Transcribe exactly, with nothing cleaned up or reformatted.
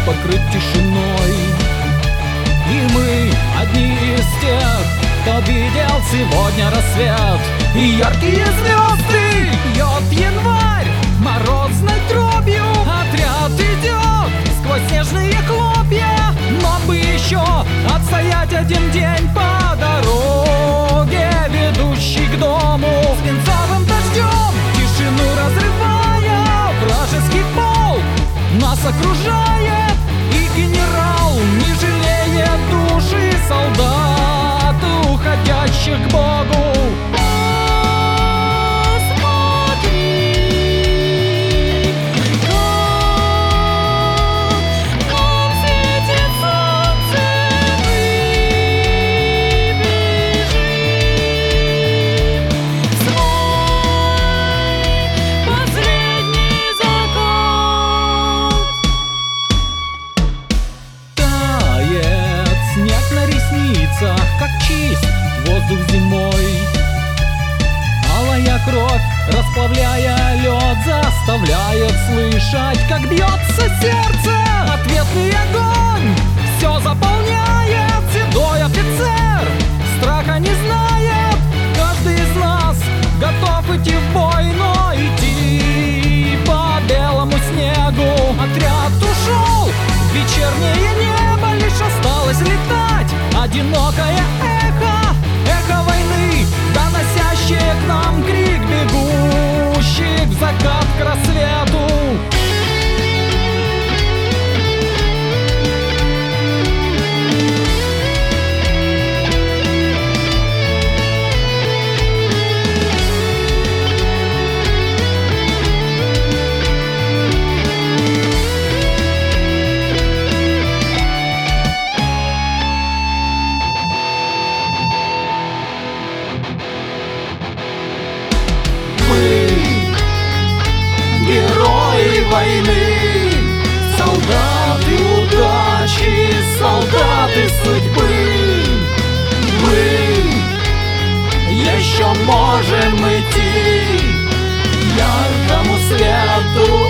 покрыт тишиной. И мы одни из тех, кто видел сегодня рассвет. И яркие звезды бьет январь морозной дробью. Отряд идет сквозь снежные хлопья, но бы еще отстоять один день по дороге, ведущей к дому. Свинцовым дождем тишину разрывая, вражеский полк нас окружает. И генерал не жалеет души солдат, уходящих к Богу. Как чист воздух зимой, алая кровь, расплавляя лед, заставляет слышать, как бьется сердце. Ответный огонь все заполняет. Седой офицер страха не знает. Каждый из нас готов идти в бой, но идти по белому снегу. Отряд ушел в вечернее небо, лишь осталось летать одинокое эхо, эхо войны, доносящее к нам крик бегущих в закат к рассвету. Герои войны, солдаты удачи, солдаты судьбы. Мы еще можем идти яркому свету